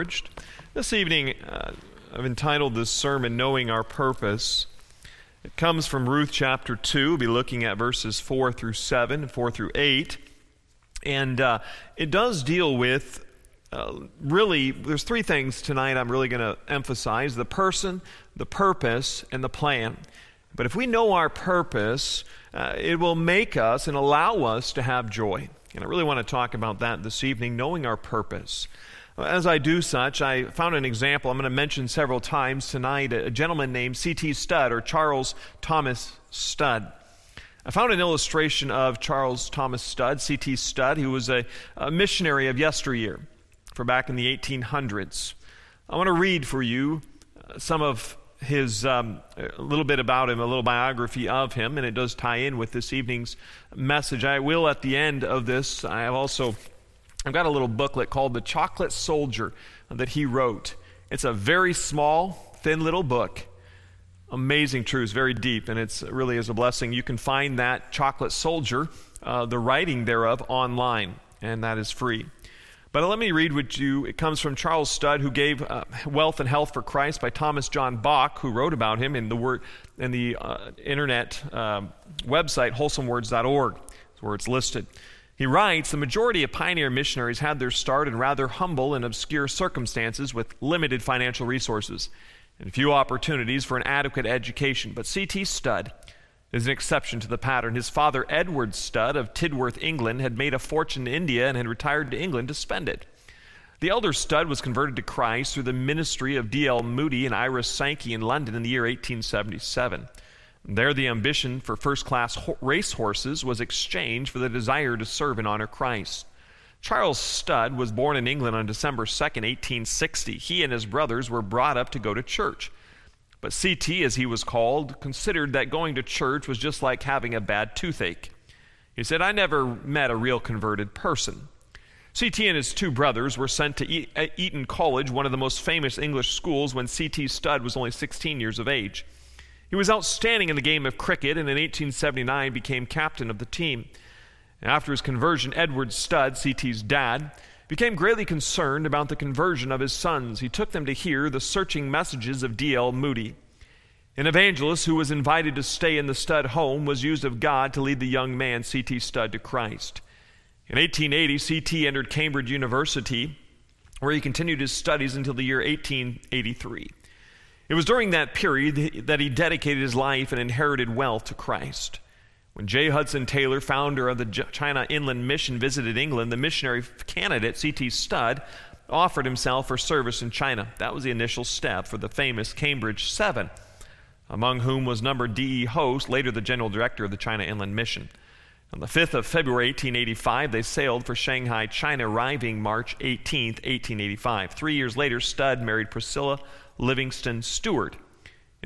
This evening, I've entitled this sermon, Knowing Our Purpose. It comes from Ruth chapter 2. We'll be looking at verses 4 through 7, 4 through 8. And it does deal with, really, there's three things tonight I'm really going to emphasize: the person, the purpose, and the plan. But if we know our purpose, it will make us and allow us to have joy. And I really want to talk about that this evening, knowing our purpose. As I do such, I found an example I'm going to mention several times tonight, a gentleman named C.T. Studd, or Charles Thomas Studd. I found an illustration of Charles Thomas Studd, C.T. Studd, who was a missionary of yesteryear, for back in the 1800s. I want to read for you some of his, a little bit about him, a little biography of him, and it does tie in with this evening's message. I will, at the end of this, I've got a little booklet called The Chocolate Soldier that he wrote. It's a very small, thin little book. Amazing truths, very deep, and it really is a blessing. You can find that Chocolate Soldier, the writing thereof, online, and that is free. But let me read with you. It comes from Charles Studd, who gave Wealth and Health for Christ by Thomas John Bach, who wrote about him in the internet website, wholesomewords.org. That's where it's listed. He writes, "The majority of pioneer missionaries had their start in rather humble and obscure circumstances with limited financial resources and few opportunities for an adequate education. But C.T. Studd is an exception to the pattern. His father, Edward Studd of Tidworth, England, had made a fortune in India and had retired to England to spend it. The elder Studd was converted to Christ through the ministry of D.L. Moody and Iris Sankey in London in the year 1877. There, the ambition for first-class race horses was exchanged for the desire to serve and honor Christ. Charles Studd was born in England on December 2nd, 1860. He and his brothers were brought up to go to church. But C.T., as he was called, considered that going to church was just like having a bad toothache. He said, "I never met a real converted person." C.T. and his two brothers were sent to Eton College, one of the most famous English schools, when C.T. Studd was only 16 years of age. He was outstanding in the game of cricket, and in 1879 became captain of the team. After his conversion, Edward Studd, C.T.'s dad, became greatly concerned about the conversion of his sons. He took them to hear the searching messages of D.L. Moody. An evangelist who was invited to stay in the Studd home was used of God to lead the young man, C.T. Studd, to Christ. In 1880, C.T. entered Cambridge University, where he continued his studies until the year 1883. It was during that period that he dedicated his life and inherited wealth to Christ. When J. Hudson Taylor, founder of the China Inland Mission, visited England, the missionary candidate, C.T. Studd, offered himself for service in China. That was the initial step for the famous Cambridge Seven, among whom was numbered D.E. Hoste, later the general director of the China Inland Mission. On the 5th of February, 1885, they sailed for Shanghai, China, arriving March 18th, 1885. 3 years later, Studd married Priscilla Livingston Stewart. In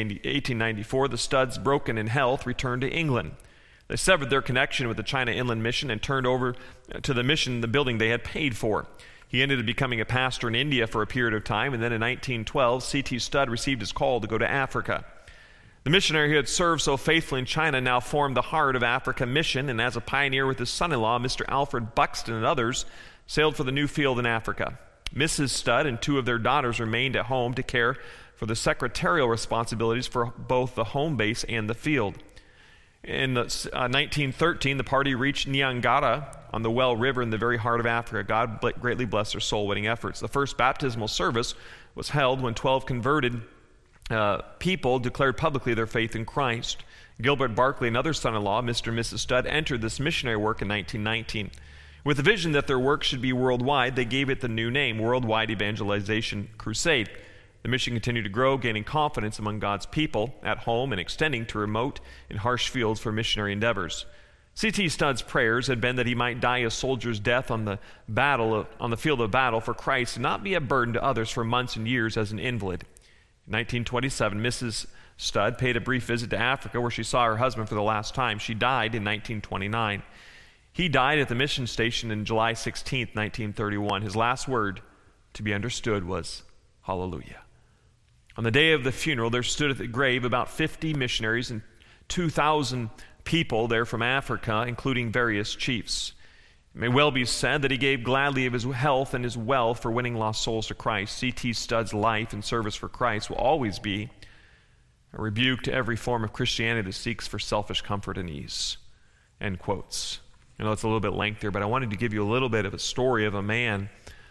1894, the Studds, broken in health, returned to England. They severed their connection with the China Inland Mission and turned over to the mission the building they had paid for. He ended up becoming a pastor in India for a period of time, and then in 1912, C.T. Studd received his call to go to Africa. The missionary who had served so faithfully in China now formed the Heart of Africa Mission, and as a pioneer with his son-in-law, Mr. Alfred Buxton, and others, sailed for the new field in Africa. Mrs. Studd and two of their daughters remained at home to care for the secretarial responsibilities for both the home base and the field. In 1913, the party reached Nyangara on the Well River in the very heart of Africa. God greatly blessed their soul-winning efforts. The first baptismal service was held when 12 converted people declared publicly their faith in Christ. Gilbert Barclay, another son-in-law, Mr. and Mrs. Studd, entered this missionary work in 1919. With the vision that their work should be worldwide, they gave it the new name, Worldwide Evangelization Crusade. The mission continued to grow, gaining confidence among God's people at home and extending to remote and harsh fields for missionary endeavors. C.T. Studd's prayers had been that he might die a soldier's death on the field of battle for Christ and not be a burden to others for months and years as an invalid. In 1927, Mrs. Studd paid a brief visit to Africa where she saw her husband for the last time. She died in 1929. He died at the mission station on July 16, 1931. His last word, to be understood, was, "Hallelujah." On the day of the funeral, there stood at the grave about 50 missionaries and 2,000 people there from Africa, including various chiefs. It may well be said that he gave gladly of his health and his wealth for winning lost souls to Christ. C.T. Studd's life and service for Christ will always be a rebuke to every form of Christianity that seeks for selfish comfort and ease. End quotes. I know it's a little bit lengthier, but I wanted to give you a little bit of a story of a man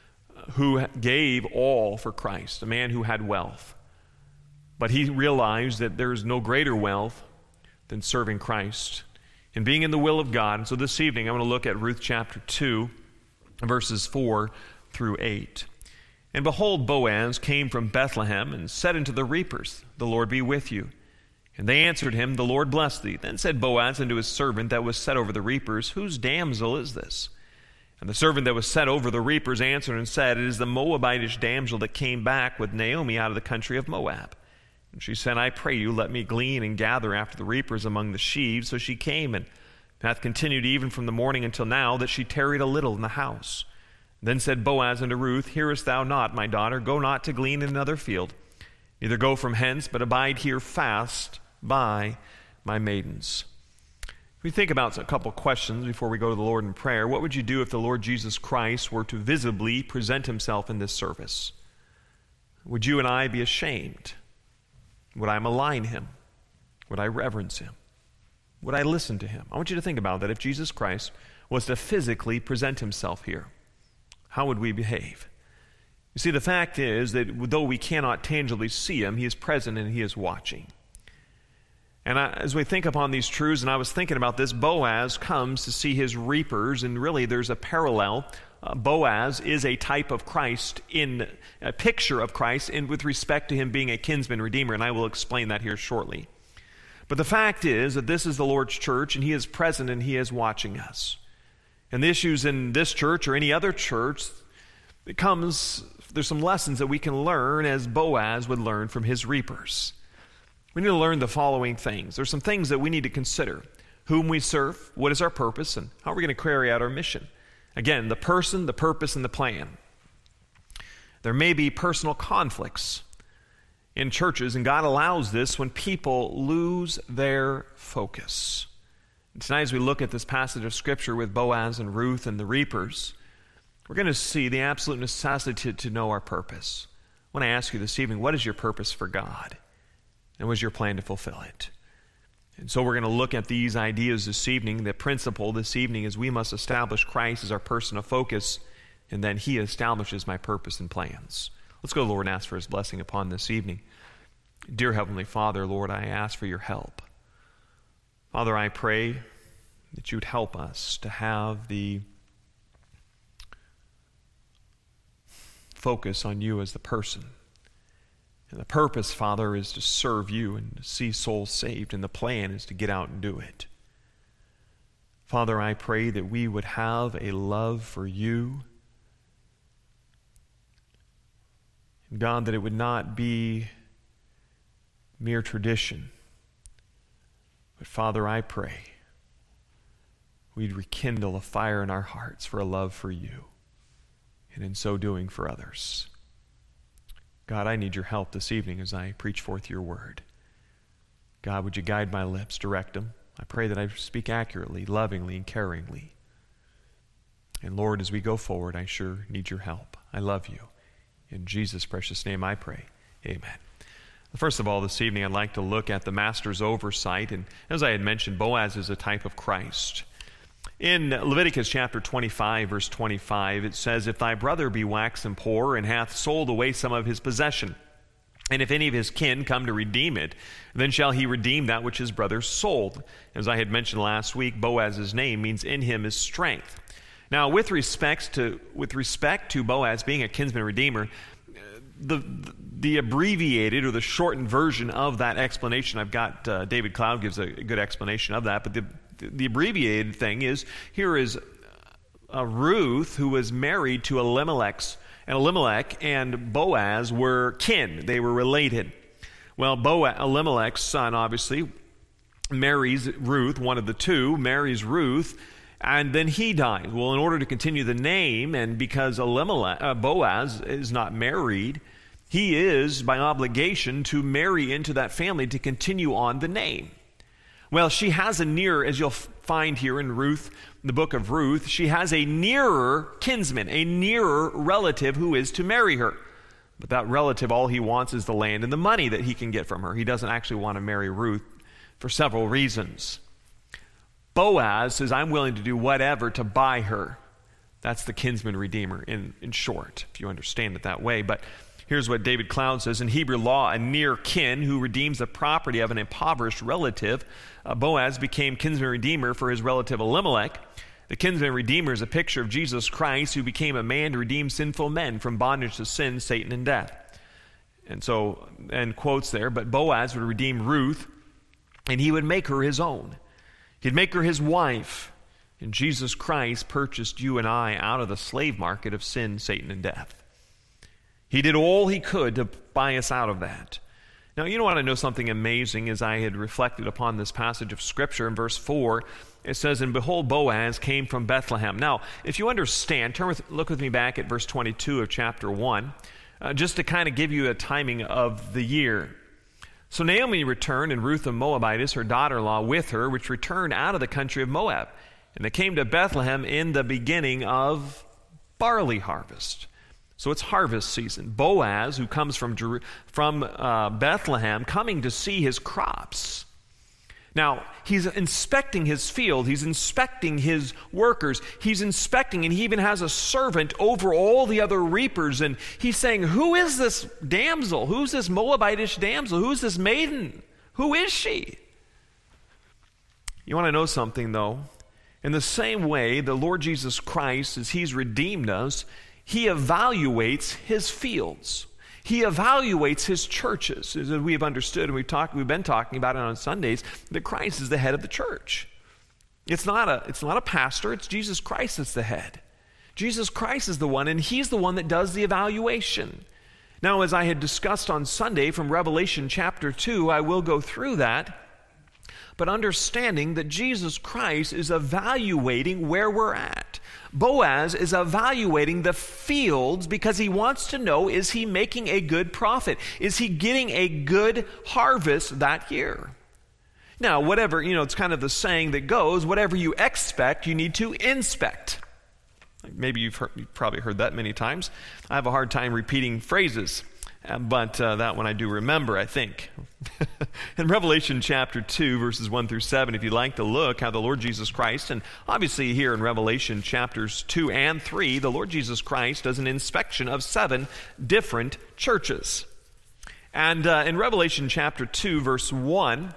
who gave all for Christ, a man who had wealth. But he realized that there is no greater wealth than serving Christ and being in the will of God. And so this evening, I'm going to look at Ruth chapter 2, verses 4 through 8. And behold, Boaz came from Bethlehem and said unto the reapers, The Lord be with you. And they answered him, The Lord bless thee. Then said Boaz unto his servant that was set over the reapers, Whose damsel is this? And the servant that was set over the reapers answered and said, It is the Moabitish damsel that came back with Naomi out of the country of Moab. And she said, I pray you, let me glean and gather after the reapers among the sheaves. So she came, and hath continued even from the morning until now, that she tarried a little in the house. Then said Boaz unto Ruth, Hearest thou not, my daughter? Go not to glean in another field. Neither go from hence, but abide here fast by my maidens. We think about a couple questions before we go to the Lord in prayer. What would you do if the Lord Jesus Christ were to visibly present himself in this service? Would you and I be ashamed? Would I malign him? Would I reverence him? Would I listen to him? I want you to think about that. If Jesus Christ was to physically present himself here, how would we behave? You see, the fact is that though we cannot tangibly see him, he is present and he is watching. And as we think upon these truths, and I was thinking about this, Boaz comes to see his reapers, and really there's a parallel. Boaz is a type of Christ, in a picture of Christ, with respect to him being a kinsman redeemer, and I will explain that here shortly. But the fact is that this is the Lord's church, and he is present and he is watching us. And the issues in this church or any other church, there's some lessons that we can learn as Boaz would learn from his reapers. We need to learn the following things. There's some things that we need to consider. Whom we serve, what is our purpose, and how are we going to carry out our mission? Again, the person, the purpose, and the plan. There may be personal conflicts in churches, and God allows this when people lose their focus. And tonight, as we look at this passage of Scripture with Boaz and Ruth and the reapers, we're going to see the absolute necessity to know our purpose. I want to ask you this evening, what is your purpose for God? And what is your plan to fulfill it? And so we're going to look at these ideas this evening. The principle this evening is we must establish Christ as our person of focus, and then he establishes my purpose and plans. Let's go to the Lord and ask for his blessing upon this evening. Dear Heavenly Father, Lord, I ask for your help. Father, I pray that you would help us to have the focus on you as the person. And the purpose, Father, is to serve you and to see souls saved, and the plan is to get out and do it. Father, I pray that we would have a love for you. And God, that it would not be mere tradition. But Father, I pray we'd rekindle a fire in our hearts for a love for you, and in so doing for others. God, I need your help this evening as I preach forth your word. God, would you guide my lips, direct them? I pray that I speak accurately, lovingly, and caringly. And Lord, as we go forward, I sure need your help. I love you. In Jesus' precious name I pray. Amen. First of all, this evening I'd like to look at the master's oversight. And as I had mentioned, Boaz is a type of Christ. In Leviticus chapter 25, verse 25, it says, If thy brother be waxen poor, and hath sold away some of his possession, and if any of his kin come to redeem it, then shall he redeem that which his brother sold. As I had mentioned last week, Boaz's name means in him is strength. Now, with respect to Boaz being a kinsman redeemer, the abbreviated or the shortened version of that explanation, I've got David Cloud gives a good explanation of that, but the abbreviated thing is, here is Ruth, who was married to Elimelech, and Boaz were kin. They were related. Well, Elimelech's son, obviously, marries Ruth, one of the two, marries Ruth, and then he dies. Well, in order to continue the name, and because Boaz is not married, he is, by obligation, to marry into that family to continue on the name. Well, she has a nearer, as you'll find here in Ruth, the book of Ruth, she has a nearer kinsman, a nearer relative who is to marry her. But that relative, all he wants is the land and the money that he can get from her. He doesn't actually want to marry Ruth for several reasons. Boaz says, I'm willing to do whatever to buy her. That's the kinsman redeemer in short, if you understand it that way. But here's what David Cloud says. In Hebrew law, a near kin who redeems the property of an impoverished relative, Boaz became kinsman redeemer for his relative Elimelech. The kinsman redeemer is a picture of Jesus Christ, who became a man to redeem sinful men from bondage to sin, Satan, and death. And quotes there, but Boaz would redeem Ruth, and he would make her his own. He'd make her his wife. And Jesus Christ purchased you and I out of the slave market of sin, Satan, and death. He did all he could to buy us out of that. Now, you want to know something amazing as I had reflected upon this passage of Scripture in verse 4. It says, and behold, Boaz came from Bethlehem. Now, if you understand, look with me back at verse 22 of chapter 1, just to kind of give you a timing of the year. So Naomi returned, and Ruth the Moabitess, her daughter-in-law, with her, which returned out of the country of Moab. And they came to Bethlehem in the beginning of barley harvest. So it's harvest season. Boaz, who comes from Bethlehem, coming to see his crops. Now, he's inspecting his field. He's inspecting his workers. He's inspecting, and he even has a servant over all the other reapers. And he's saying, who is this damsel? Who's this Moabitish damsel? Who's this maiden? Who is she? You want to know something, though? In the same way, the Lord Jesus Christ, as he's redeemed us, he evaluates his fields. He evaluates his churches. As we have understood, and we've been talking about it on Sundays, that Christ is the head of the church. It's not a pastor, it's Jesus Christ that's the head. Jesus Christ is the one, and he's the one that does the evaluation. Now, as I had discussed on Sunday from Revelation chapter 2, I will go through that, but understanding that Jesus Christ is evaluating where we're at. Boaz is evaluating the fields because he wants to know, is he making a good profit? Is he getting a good harvest that year? Now, whatever, it's kind of the saying that goes, whatever you expect, you need to inspect. Maybe you've probably heard that many times. I have a hard time repeating phrases. But that one I do remember, I think. In Revelation chapter 2, verses 1 through 7, if you'd like to look how the Lord Jesus Christ, and obviously here in Revelation chapters 2 and 3, the Lord Jesus Christ does an inspection of 7 different churches. And in Revelation chapter 2, verse 1,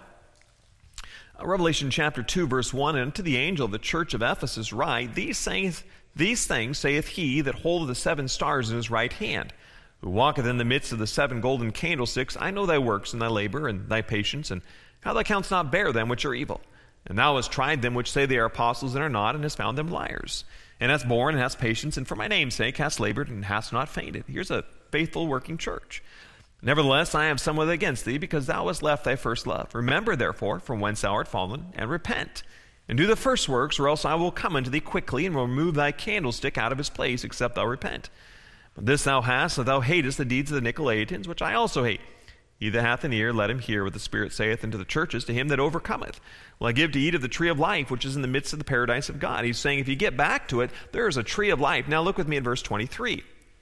and to the angel of the church of Ephesus write, These things saith he that holdeth the 7 stars in his right hand, who walketh in the midst of the 7 golden candlesticks. I know thy works, and thy labor, and thy patience, and how thou canst not bear them which are evil. And thou hast tried them which say they are apostles and are not, and hast found them liars. And hast borne, and hast patience, and for my name's sake hast labored, and hast not fainted. Here's a faithful working church. Nevertheless, I have somewhat against thee, because thou hast left thy first love. Remember, therefore, from whence thou art fallen, and repent. And do the first works, or else I will come unto thee quickly, and will remove thy candlestick out of his place, except thou repent. This thou hast, that thou hatest the deeds of the Nicolaitans, which I also hate. He that hath an ear, let him hear what the Spirit saith unto the churches. To him that overcometh will I give to eat of the tree of life, which is in the midst of the paradise of God. He's saying if you get back to it, there is a tree of life. Now look with me in verse 23.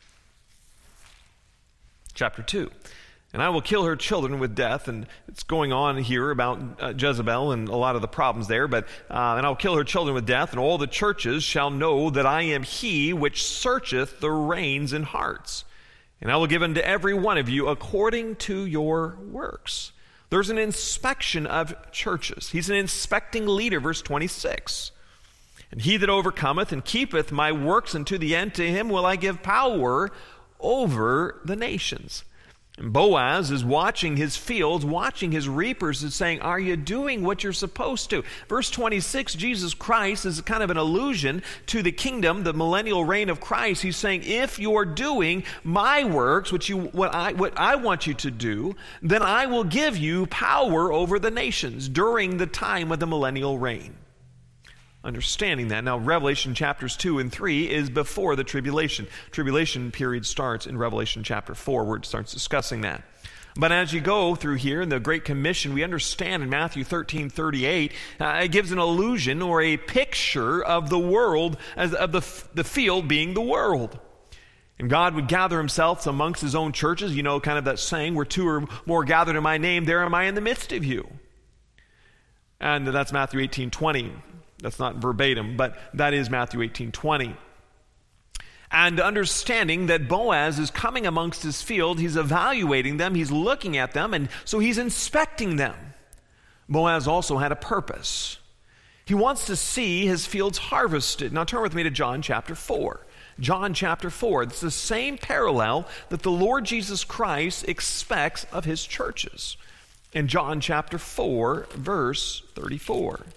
Chapter 2. And I will kill her children with death. And it's going on here about Jezebel and a lot of the problems there. But and I will kill her children with death, and all the churches shall know that I am he which searcheth the reins and hearts. And I will give unto every one of you according to your works. There's an inspection of churches. He's an inspecting leader, verse 26. And he that overcometh and keepeth my works unto the end, to him will I give power over the nations. And Boaz is watching his fields, watching his reapers, and saying, are you doing what you're supposed to? Verse 26, Jesus Christ is kind of an allusion to the kingdom, the millennial reign of Christ. He's saying, if you're doing my works, what I want you to do, then I will give you power over the nations during the time of the millennial reign. understanding that. Now, Revelation chapters 2 and 3 is before the tribulation. Tribulation period starts in Revelation chapter 4, where it starts discussing that. But as you go through here in the Great Commission, we understand in Matthew 13:38, it gives an illusion or a picture of the world, as of the field being the world. And God would gather himself amongst his own churches. You know, kind of that saying, where two or more gathered in my name, there am I in the midst of you. And that's Matthew 18:20. That's not verbatim, but that is Matthew 18:20. And understanding that Boaz is coming amongst his field, he's evaluating them, he's looking at them, and so he's inspecting them. Boaz also had a purpose. He wants to see his fields harvested. Now turn with me to John chapter 4. John chapter 4. It's the same parallel that the Lord Jesus Christ expects of his churches. In John chapter 4, verse 34.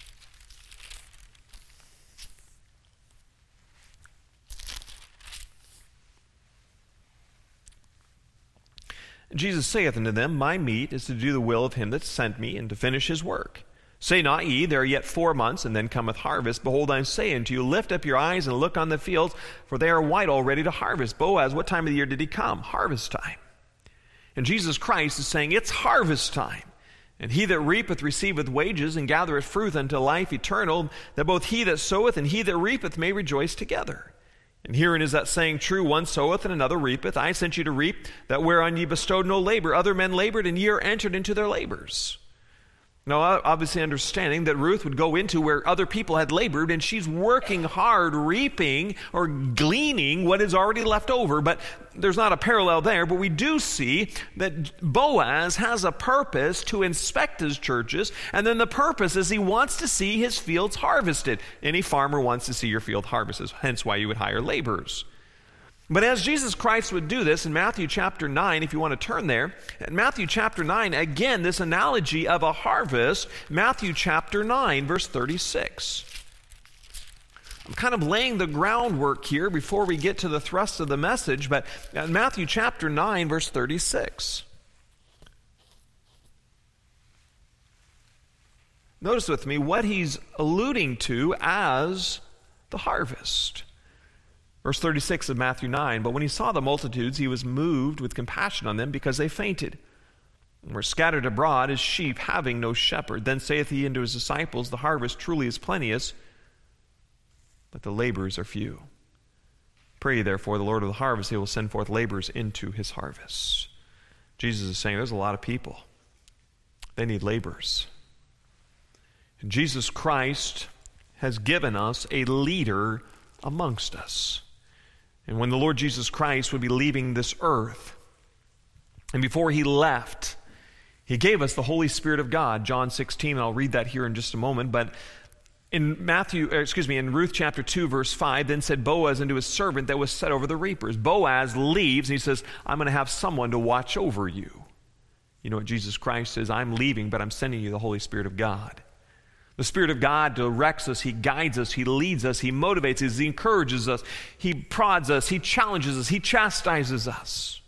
Jesus saith unto them, my meat is to do the will of him that sent me, and to finish his work. Say not ye, there are yet 4 months, and then cometh harvest. Behold, I say unto you, lift up your eyes and look on the fields, for they are white already to harvest. Boaz, what time of the year did he come? Harvest time. And Jesus Christ is saying, it's harvest time. And he that reapeth receiveth wages, and gathereth fruit unto life eternal, that both he that soweth and he that reapeth may rejoice together. And herein is that saying true, one soweth and another reapeth. I sent you to reap that whereon ye bestowed no labor. Other men labored, and ye are entered into their labors. Now, obviously understanding that Ruth would go into where other people had labored, and she's working hard, reaping or gleaning what is already left over. But there's not a parallel there. But we do see that Boaz has a purpose to inspect his churches, and then the purpose is he wants to see his fields harvested. Any farmer wants to see your field harvested, hence why you would hire laborers. But as Jesus Christ would do this in Matthew chapter 9, if you want to turn there, in Matthew chapter 9, again, this analogy of a harvest, Matthew chapter 9, verse 36. I'm kind of laying the groundwork here before we get to the thrust of the message, but in Matthew chapter 9, verse 36. Notice with me what he's alluding to as the harvest. Verse 36 of Matthew 9, but when he saw the multitudes, he was moved with compassion on them because they fainted and were scattered abroad as sheep having no shepherd. Then saith he unto his disciples, the harvest truly is plenteous, but the laborers are few. Pray therefore the Lord of the harvest, he will send forth laborers into his harvest. Jesus is saying there's a lot of people. They need laborers. And Jesus Christ has given us a leader amongst us. And when the Lord Jesus Christ would be leaving this earth, and before he left, he gave us the Holy Spirit of God, John 16, and I'll read that here in just a moment, but in Ruth chapter 2, verse 5, then said Boaz unto his servant that was set over the reapers. Boaz leaves, and he says, I'm going to have someone to watch over you. You know what Jesus Christ says, I'm leaving, but I'm sending you the Holy Spirit of God. The Spirit of God directs us, he guides us, he leads us, he motivates us, he encourages us, he prods us, he challenges us, he chastises us.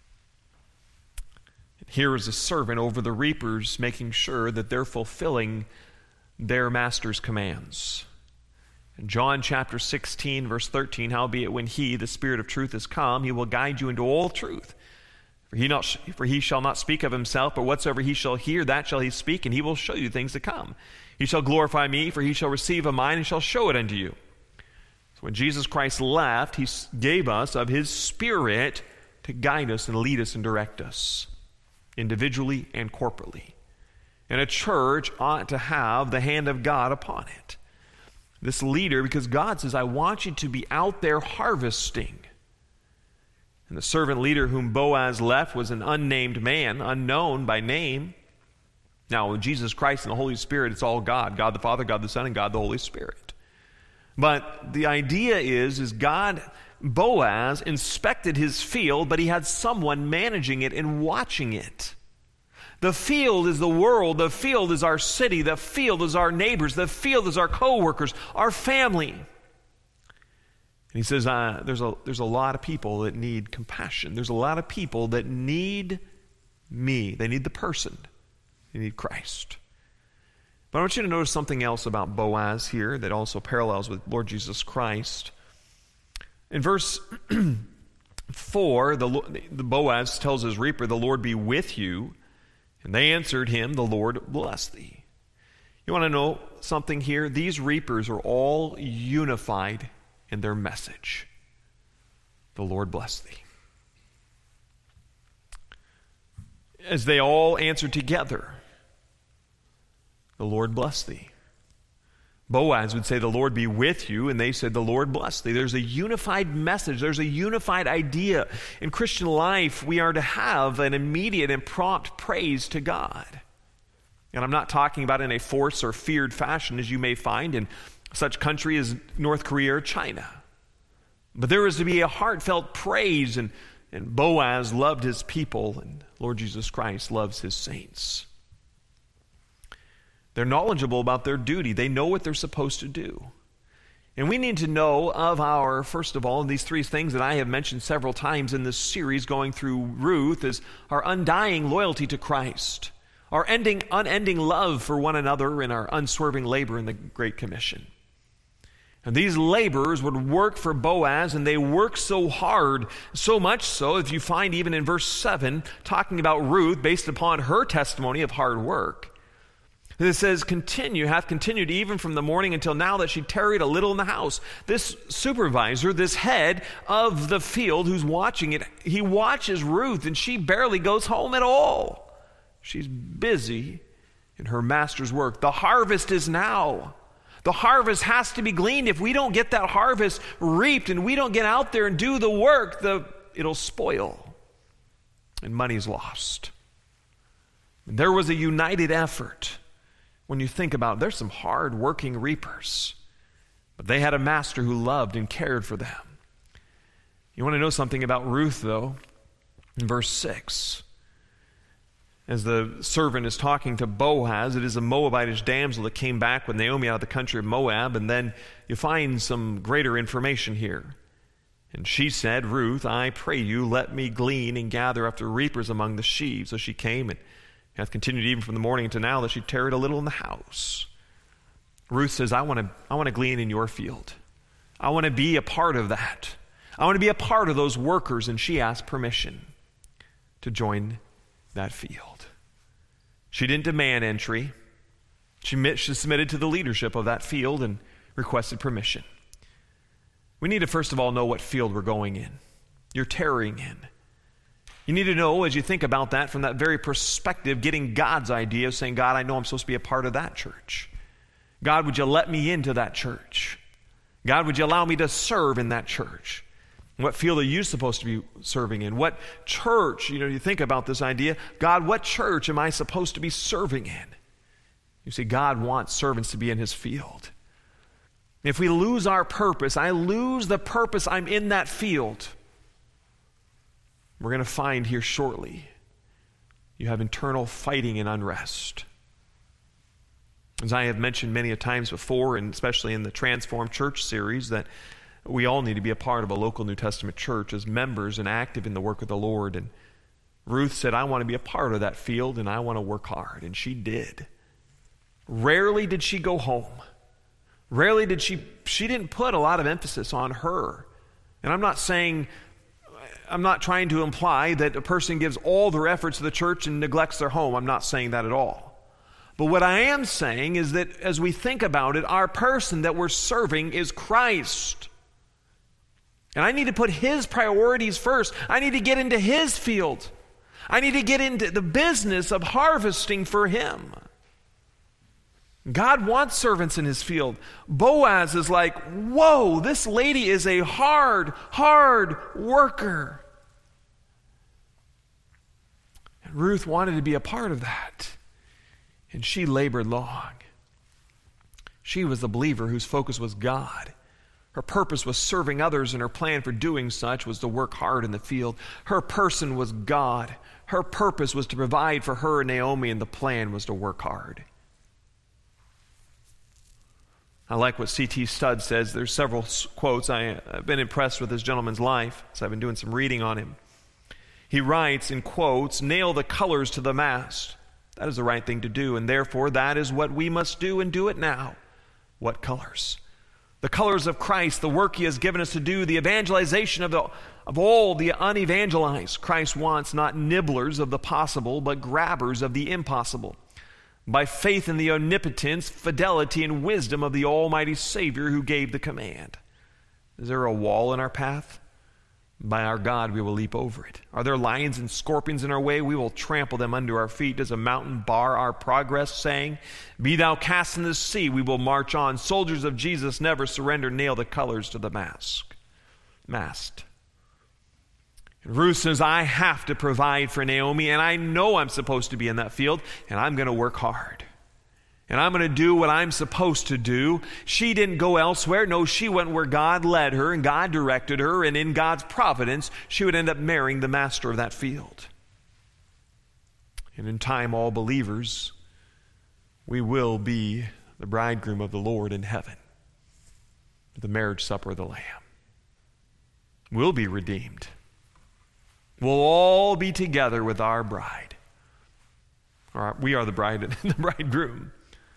And here is a servant over the reapers making sure that they're fulfilling their master's commands. In John chapter 16, verse 13, howbeit when he, the Spirit of truth, is come, he will guide you into all truth. For he shall not speak of himself, but whatsoever he shall hear, that shall he speak, and he will show you things to come. He shall glorify me, for he shall receive of mine, and shall show it unto you. So when Jesus Christ left, he gave us of his Spirit to guide us and lead us and direct us, individually and corporately. And a church ought to have the hand of God upon it. This leader, because God says, I want you to be out there harvesting. And the servant leader whom Boaz left was an unnamed man, unknown by name. Now, with Jesus Christ and the Holy Spirit, it's all God. God the Father, God the Son, and God the Holy Spirit. But the idea is Boaz inspected his field, but he had someone managing it and watching it. The field is the world. The field is our city. The field is our neighbors. The field is our co-workers, our family. And he says, there's a lot of people that need compassion. There's a lot of people that need me. They need the person. They need Christ. But I want you to notice something else about Boaz here that also parallels with Lord Jesus Christ. In verse 4, the Boaz tells his reaper, "The Lord be with you." And they answered him, "The Lord bless thee." You want to know something here? These reapers are all unified in their message. The Lord bless thee. As they all answered together, the Lord bless thee. Boaz would say, "The Lord be with you," and they said, "The Lord bless thee." There's a unified message. There's a unified idea. In Christian life, we are to have an immediate and prompt praise to God. And I'm not talking about in a forced or feared fashion, as you may find in such country as North Korea or China. But there is to be a heartfelt praise, and Boaz loved his people, and Lord Jesus Christ loves his saints. They're knowledgeable about their duty. They know what they're supposed to do. And we need to know of our, first of all, these three things that I have mentioned several times in this series going through Ruth, is our undying loyalty to Christ, our unending love for one another, and our unswerving labor in the Great Commission. And these laborers would work for Boaz, and they worked so hard, so much so, if you find even in verse 7, talking about Ruth based upon her testimony of hard work. It says, hath continued even from the morning until now, that she tarried a little in the house. This supervisor, this head of the field who's watching it, he watches Ruth, and she barely goes home at all. She's busy in her master's work. The harvest is now. The harvest has to be gleaned. If we don't get that harvest reaped and we don't get out there and do the work, it'll spoil and money's lost. And there was a united effort. When you think about it, there's some hard-working reapers, but they had a master who loved and cared for them. You want to know something about Ruth, though? In verse 6, as the servant is talking to Boaz, it is a Moabitish damsel that came back with Naomi out of the country of Moab, and then you find some greater information here. And she said, "Ruth, I pray you, let me glean and gather up the reapers among the sheaves." So she came and hath continued even from the morning until now, that she tarried a little in the house. Ruth says, I want to glean in your field. I want to be a part of that. I want to be a part of those workers. And she asked permission to join that field. She didn't demand entry. She submitted to the leadership of that field and requested permission. We need to first of all know what field we're going in. You're tarrying in. You need to know, as you think about that, from that very perspective, getting God's idea of saying, "God, I know I'm supposed to be a part of that church. God, would you let me into that church? God, would you allow me to serve in that church? What field are you supposed to be serving in? What church?" You think about this idea. God, what church am I supposed to be serving in? You see, God wants servants to be in his field. If we lose our purpose, I lose the purpose, I'm in that field. We're going to find here shortly, you have internal fighting and unrest. As I have mentioned many a times before, and especially in the Transformed Church series, that we all need to be a part of a local New Testament church as members and active in the work of the Lord. And Ruth said, I want to be a part of that field, and I want to work hard. And she did. Rarely did she go home. Rarely did she didn't put a lot of emphasis on her. And I'm not trying to imply that a person gives all their efforts to the church and neglects their home. I'm not saying that at all. But what I am saying is that as we think about it, our person that we're serving is Christ. And I need to put his priorities first. I need to get into his field. I need to get into the business of harvesting for him. God wants servants in his field. Boaz is like, whoa, this lady is a hard worker. And Ruth wanted to be a part of that. And she labored long. She was the believer whose focus was God. Her purpose was serving others, and her plan for doing such was to work hard in the field. Her person was God. Her purpose was to provide for her and Naomi, and the plan was to work hard. I like what C.T. Studd says. There's several quotes. I've been impressed with this gentleman's life, so I've been doing some reading on him. He writes in quotes, "Nail the colors to the mast. That is the right thing to do, and therefore that is what we must do, and do it now. What colors? The colors of Christ, the work He has given us to do, the evangelization of all the unevangelized. Christ wants not nibblers of the possible, but grabbers of the impossible. By faith in the omnipotence, fidelity, and wisdom of the Almighty Savior who gave the command. Is there a wall in our path? By our God, we will leap over it. Are there lions and scorpions in our way? We will trample them under our feet. Does a mountain bar our progress, saying, "Be thou cast in the sea"? We will march on. Soldiers of Jesus never surrender. Nail the colors to the mast. And Ruth says, I have to provide for Naomi, and I know I'm supposed to be in that field, and I'm going to work hard. And I'm going to do what I'm supposed to do. She didn't go elsewhere. No, she went where God led her and God directed her, and in God's providence, she would end up marrying the master of that field. And in time, all believers, we will be the bridegroom of the Lord in heaven, the marriage supper of the Lamb. We'll be redeemed. We'll all be together with our bride. We are the bride and the bridegroom.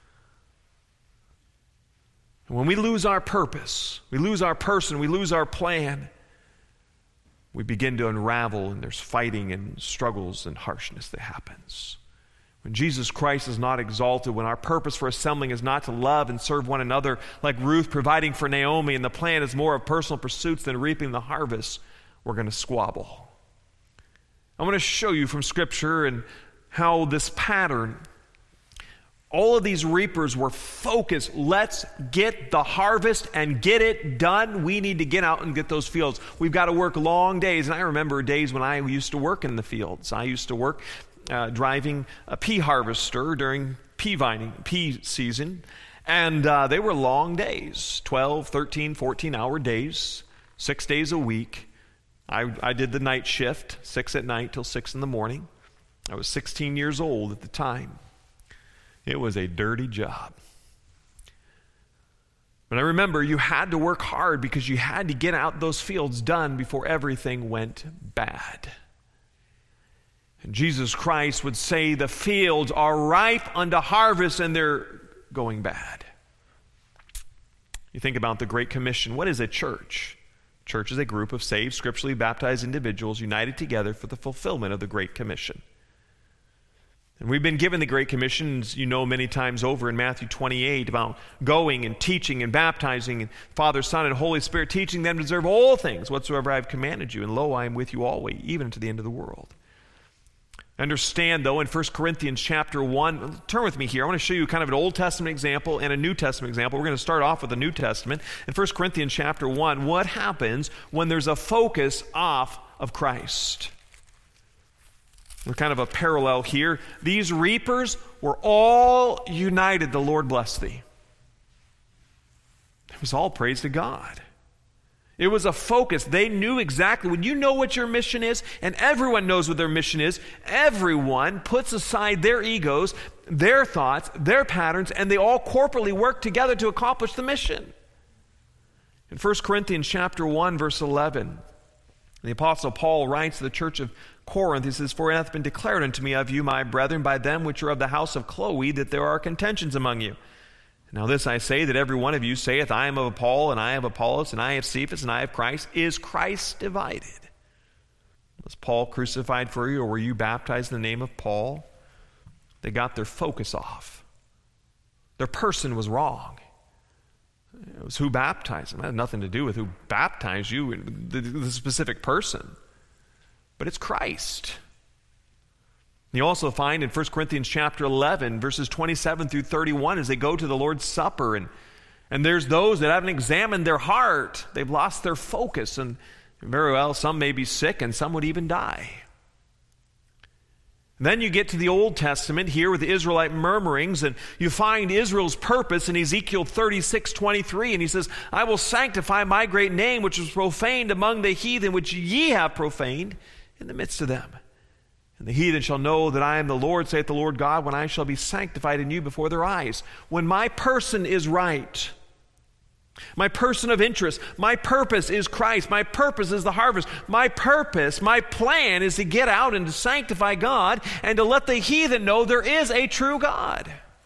When we lose our purpose, we lose our person, we lose our plan, we begin to unravel, and there's fighting and struggles and harshness that happens. When Jesus Christ is not exalted, when our purpose for assembling is not to love and serve one another, like Ruth providing for Naomi, and the plan is more of personal pursuits than reaping the harvest, we're going to squabble. I want to show you from Scripture and how this pattern, all of these reapers were focused. Let's get the harvest and get it done. We need to get out and get those fields. We've got to work long days. And I remember days when I used to work in the fields. I used to work driving a pea harvester during pea season. And they were long days, 12, 13, 14-hour days, 6 days a week. I did the night shift, 6 at night till 6 in the morning. I was 16 years old at the time. It was a dirty job. But I remember you had to work hard because you had to get out those fields done before everything went bad. And Jesus Christ would say the fields are ripe unto harvest and they're going bad. You think about the Great Commission. What is a church? Church is a group of saved, scripturally baptized individuals united together for the fulfillment of the Great Commission. And we've been given the Great Commission, as you know, many times over in Matthew 28 about going and teaching and baptizing, and Father, Son, and Holy Spirit, teaching them to observe all things whatsoever I have commanded you. And lo, I am with you always, even to the end of the world. Understand, though, in 1 Corinthians chapter 1, turn with me here. I want to show you kind of an Old Testament example and a New Testament example. We're going to start off with the New Testament. In 1 Corinthians chapter 1, what happens when there's a focus off of Christ? We're kind of a parallel here. These reapers were all united. The Lord bless thee. It was all praise to God. It was a focus. They knew exactly. When you know what your mission is, and everyone knows what their mission is, everyone puts aside their egos, their thoughts, their patterns, and they all corporately work together to accomplish the mission. In 1 Corinthians chapter 1, verse 11, the Apostle Paul writes to the church of Corinth, he says, For it hath been declared unto me of you, my brethren, by them which are of the house of Chloe, that there are contentions among you. Now this I say, that every one of you saith, I am of Paul, and I have Apollos, and I have Cephas, and I have Christ. Is Christ divided? Was Paul crucified for you, or were you baptized in the name of Paul? They got their focus off. Their person was wrong. It was who baptized them. It had nothing to do with who baptized you, the specific person. But it's Christ. You also find in 1 Corinthians chapter 11, verses 27 through 31, as they go to the Lord's Supper, and there's those that haven't examined their heart. They've lost their focus, and very well, some may be sick, and some would even die. Then you get to the Old Testament here with the Israelite murmurings, and you find Israel's purpose in Ezekiel 36:23, and he says, I will sanctify my great name, which was profaned among the heathen, which ye have profaned in the midst of them. And the heathen shall know that I am the Lord, saith the Lord God, when I shall be sanctified in you before their eyes. When my person is right, My person of interest, my purpose is Christ. My purpose is the harvest. My purpose, my plan is to get out and to sanctify God and to let the heathen know there is a true God.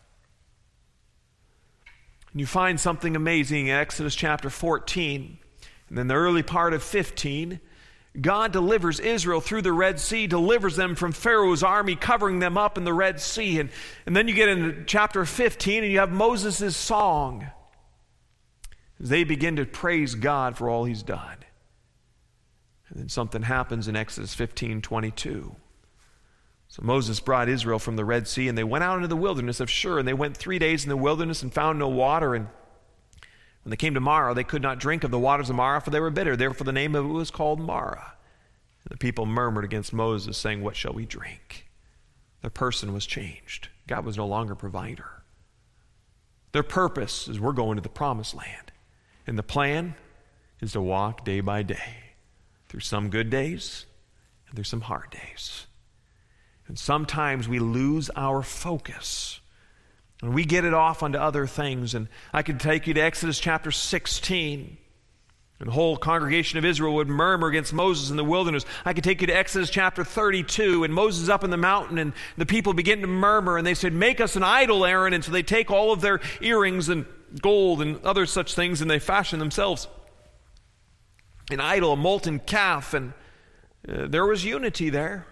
And you find something amazing in Exodus chapter 14 and then the early part of 15. God delivers Israel through the Red Sea, delivers them from Pharaoh's army, covering them up in the Red Sea. And then you get into chapter 15 and you have Moses' song. As they begin to praise God for all he's done. And then something happens in Exodus 15:22. So Moses brought Israel from the Red Sea, and they went out into the wilderness of Shur, and they went 3 days in the wilderness and found no water. And when they came to Marah, they could not drink of the waters of Marah, for they were bitter. Therefore the name of it was called Marah. And the people murmured against Moses, saying, "What shall we drink?" Their person was changed. God was no longer provider. Their purpose is we're going to the promised land. And the plan is to walk day by day through some good days and through some hard days. And sometimes we lose our focus and we get it off onto other things. And I could take you to Exodus chapter 16. And the whole congregation of Israel would murmur against Moses in the wilderness. I could take you to Exodus chapter 32, and Moses is up in the mountain, and the people begin to murmur, and they said, "Make us an idol, Aaron." And so they take all of their earrings and gold and other such things, and they fashion themselves an idol, a molten calf, and there was unity there.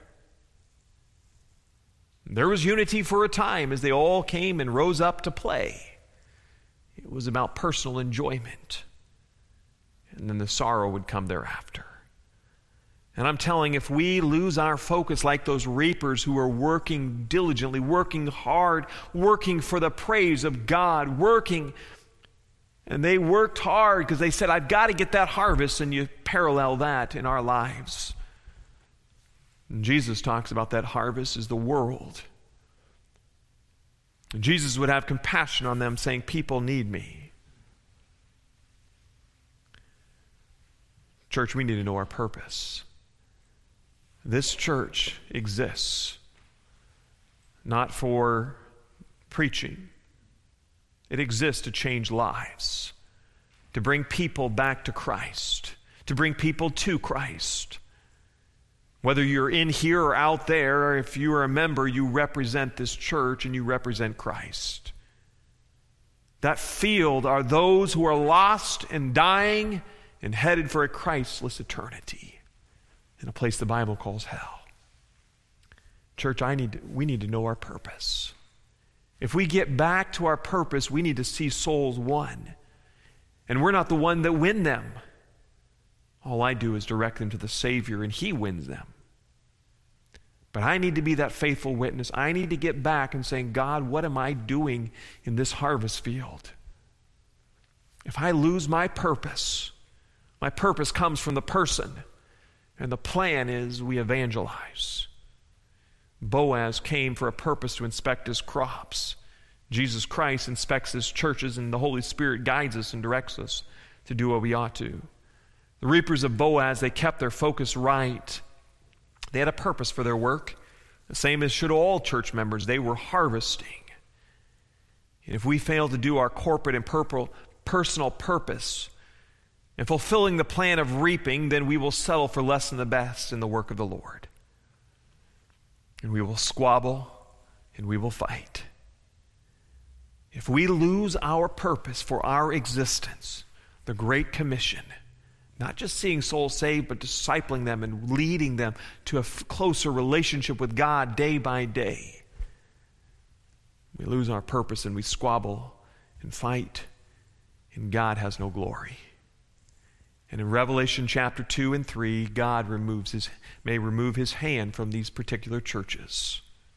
There was unity for a time as they all came and rose up to play. It was about personal enjoyment. And then the sorrow would come thereafter. And I'm telling, if we lose our focus like those reapers who are working diligently, working hard, working for the praise of God, working, and they worked hard because they said, "I've got to get that harvest," and you parallel that in our lives. And Jesus talks about that harvest as the world. And Jesus would have compassion on them, saying, "People need me." Church, we need to know our purpose. This church exists not for preaching. It exists to change lives, to bring people back to Christ, to bring people to Christ. Whether you're in here or out there, or if you are a member, you represent this church and you represent Christ. That field are those who are lost and dying and headed for a Christless eternity in a place the Bible calls hell. Church, we need to know our purpose. If we get back to our purpose, we need to see souls won. And we're not the one that win them. All I do is direct them to the Savior, and He wins them. But I need to be that faithful witness. I need to get back and saying, "God, what am I doing in this harvest field?" If I lose my purpose comes from the person, and the plan is we evangelize. Boaz came for a purpose to inspect his crops. Jesus Christ inspects his churches, and the Holy Spirit guides us and directs us to do what we ought to. The reapers of Boaz, they kept their focus right. They had a purpose for their work, the same as should all church members. They were harvesting. And if we fail to do our corporate and personal purpose and fulfilling the plan of reaping, then we will settle for less than the best in the work of the Lord. And we will squabble and we will fight. If we lose our purpose for our existence, the Great Commission, not just seeing souls saved, but discipling them and leading them to a closer relationship with God day by day, we lose our purpose and we squabble and fight, and God has no glory. And in Revelation chapter 2 and 3, God may remove his hand from these particular churches.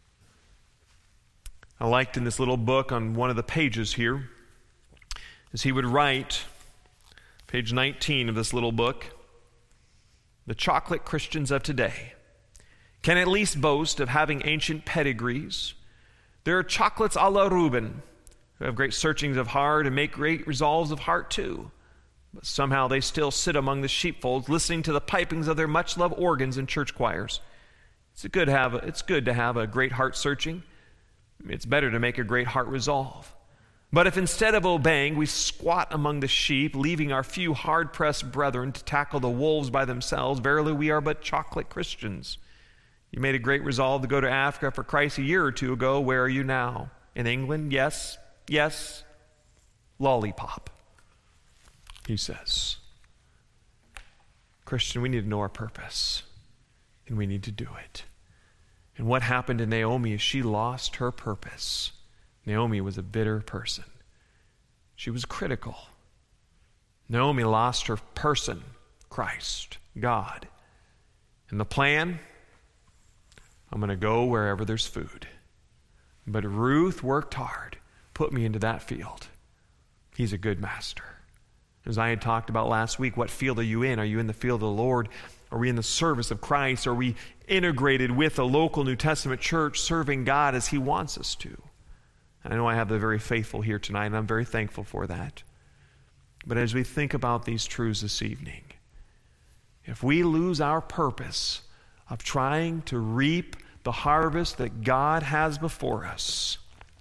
I liked in this little book on one of the pages here, as he would write, page 19 of this little book, "The chocolate Christians of today can at least boast of having ancient pedigrees. There are chocolates a la Reuben, who have great searchings of heart and make great resolves of heart too. But somehow they still sit among the sheepfolds, listening to the pipings of their much-loved organs and church choirs. It's good to have a great heart searching. It's better to make a great heart resolve. But if instead of obeying, we squat among the sheep, leaving our few hard-pressed brethren to tackle the wolves by themselves, verily we are but chocolate Christians. You made a great resolve to go to Africa for Christ a year or two ago. Where are you now? In England? Yes, yes. Lollipop, he says. Christian, we need to know our purpose, and we need to do it. And what happened to Naomi is she lost her purpose. Naomi was a bitter person. She was critical. Naomi lost her person, Christ, God. And the plan, I'm going to go wherever there's food. But Ruth worked hard, put me into that field. He's a good master. As I had talked about last week, what field are you in? Are you in the field of the Lord? Are we in the service of Christ? Are we integrated with a local New Testament church serving God as He wants us to? And I know I have the very faithful here tonight, and I'm very thankful for that. But as we think about these truths this evening, if we lose our purpose of trying to reap the harvest that God has before us,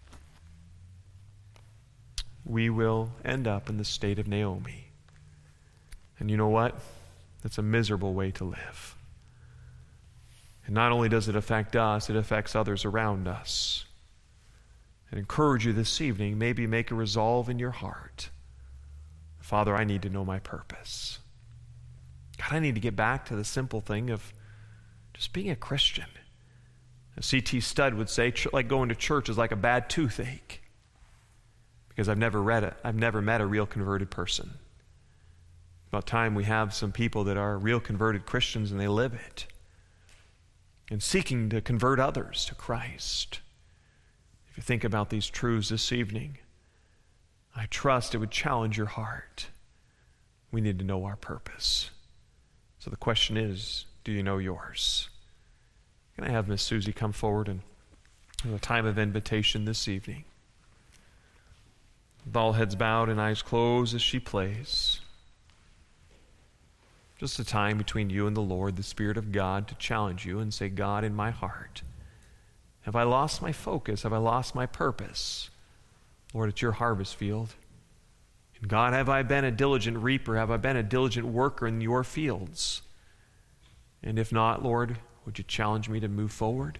we will end up in the state of Naomi. And you know what? That's a miserable way to live. And not only does it affect us, it affects others around us. I encourage you this evening, maybe make a resolve in your heart. Father, I need to know my purpose. God, I need to get back to the simple thing of just being a Christian. As C.T. Studd would say, like going to church is like a bad toothache. Because I've never met a real converted person. About time we have some people that are real converted Christians and they live it. And seeking to convert others to Christ. If you think about these truths this evening, I trust it would challenge your heart. We need to know our purpose. So the question is, do you know yours? Can I have Miss Susie come forward and have a time of invitation this evening? With all heads bowed and eyes closed as she plays. Just a time between you and the Lord, the Spirit of God, to challenge you and say, God, in my heart, have I lost my focus? Have I lost my purpose? Lord, it's your harvest field. And God, have I been a diligent reaper? Have I been a diligent worker in your fields? And if not, Lord, would you challenge me to move forward?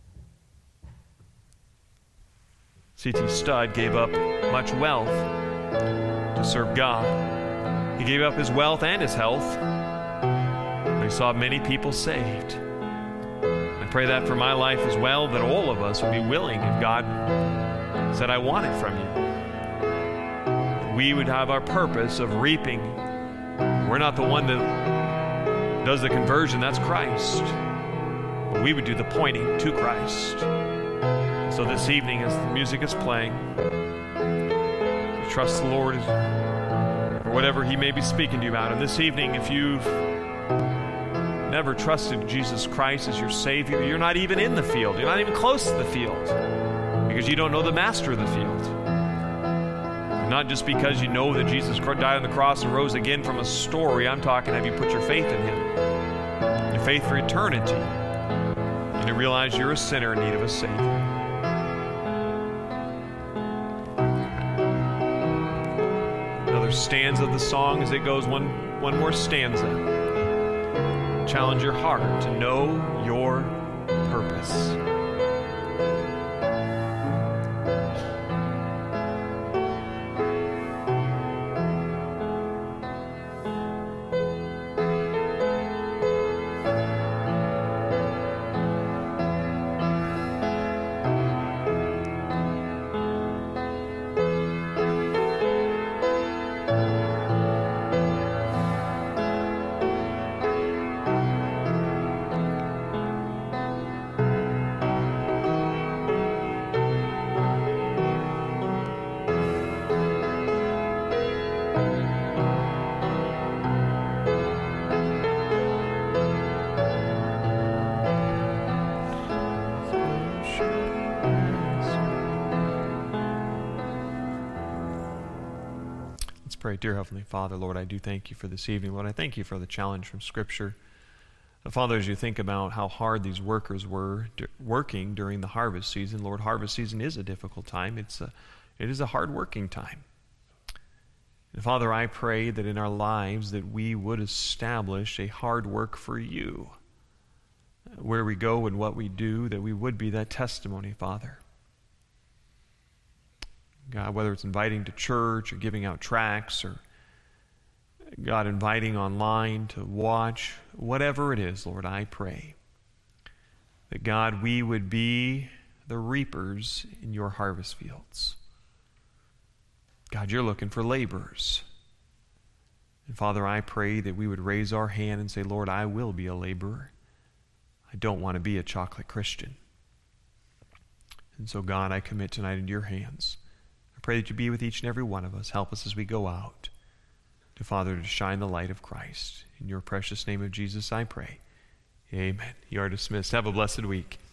C.T. Studd gave up much wealth to serve God. He gave up his wealth and his health, but he saw many people saved. I pray that for my life as well, that all of us would be willing, if God said, I want it from you. We would have our purpose of reaping. We're not the one that does the conversion, that's Christ. But we would do the pointing to Christ. So this evening, as the music is playing, trust the Lord for whatever He may be speaking to you about. And this evening, if you've never trusted Jesus Christ as your Savior, you're not even in the field. You're not even close to the field because you don't know the master of the field. And not just because you know that Jesus died on the cross and rose again from a story. I'm talking, have you put your faith in Him? Your faith for eternity. And you realize you're a sinner in need of a Savior. Stanza of the song as it goes, one more stanza. Challenge your heart to know your purpose. Pray. Dear Heavenly Father, Lord, I do thank you for this evening. Lord, I thank you for the challenge from Scripture. Father, as you think about how hard these workers were working during the harvest season, Lord, harvest season is a difficult time. It's It is a hard-working time. And Father, I pray that in our lives that we would establish a hard work for you. Where we go and what we do, that we would be that testimony, Father. God, whether it's inviting to church or giving out tracts or God, inviting online to watch, whatever it is, Lord, I pray that, God, we would be the reapers in your harvest fields. God, you're looking for laborers. And Father, I pray that we would raise our hand and say, Lord, I will be a laborer. I don't want to be a chocolate Christian. And so, God, I commit tonight into your hands. I pray that you be with each and every one of us. Help us as we go out to, Father, to shine the light of Christ. In your precious name of Jesus, I pray. Amen. You are dismissed. Have a blessed week.